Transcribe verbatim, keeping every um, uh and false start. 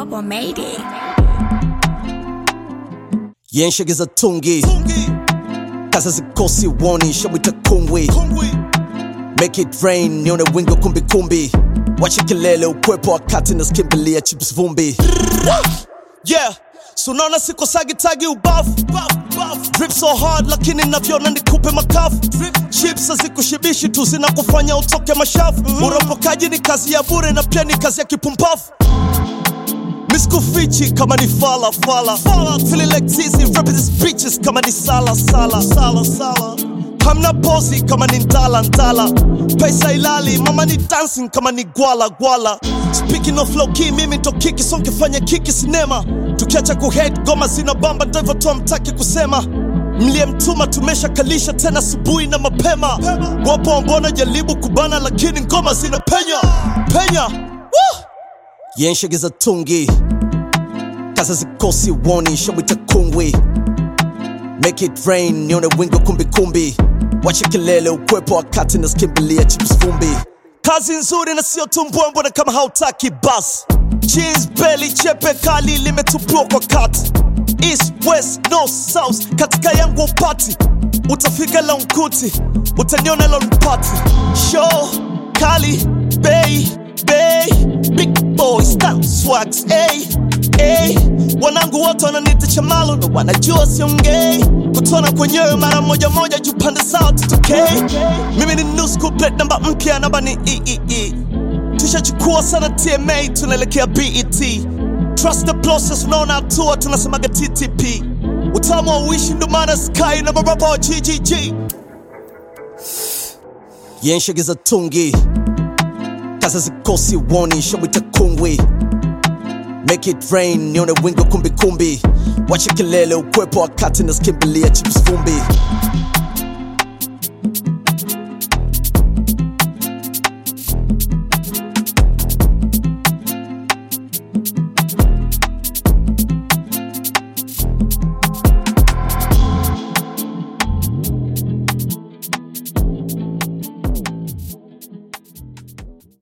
Bubble made it. Yenshegeza tungi Kaza zikosi woni shabwita kungwi Make it rain nione wingo kumbi kumbi Wachi kelele ukwepo wakati na skimbilia chips vumbi. Yeah, so naona siko sagi tagi ubafu Drip so hard lakini navyona nikupe makafu. Chips hazikushibishi tu zinakufanya utoke mashafu. Uropokaji ni kazi ya bure na pia ni kazi ya kipumpafu. Miskufichi kama ni fala fala Feeling like Zizi rapping these bitches kama ni sala sala sala sala. Hamna pozi kama ni ndala ndala. Pesa ilali mama ni dancing kama ni gwala gwala. Speaking of low key mimi to kiki songe fanya kiki sinema. Tukiacha kuhead goma zina bamba ndo hivyo tu hamtaki kusema. Mlie mtuma tumesha kalisha tena subuhi na mapema. Wapo mbona jaribu kubana lakini ngoma zina penya penya. Woo! Yenshegeza tungi Kaza zikosi woni shabwita kungwi Make it rain nione wingo kumbi kumbi Wachi kelele ukwepo wakati na skimbilia chips vumbi. Kazi nzuri na sio tumbwembwe na kama hautaki bas. Jeans belly chepe kali limetupua kwa kati. East, west, north, south katika yangu upati. Utafika la unkuti, utaniona la unpati. Show, kali, bay, bay Big boys, style, swags, ay, ay. Wanangu wote wananiita chamalo na wanajua siongei. Kutona kwenyewe mara moja moja jupande sao tutokei. Mimi ni new school plate namba mpya namba ni E E E. Tushachukua sana T M A tunaelekea B E T. Trust the process unaona hatua tunasemaga T T P. Utamu wa uishi ndo maana sky na baraba wa G G G. Yenshegeza tungi Kaza zikosi woni shabwita kungwi Make it rain nione wingo kumbi kumbi Wachi kelele ukwepo wakati na skimbilia chips vumbi.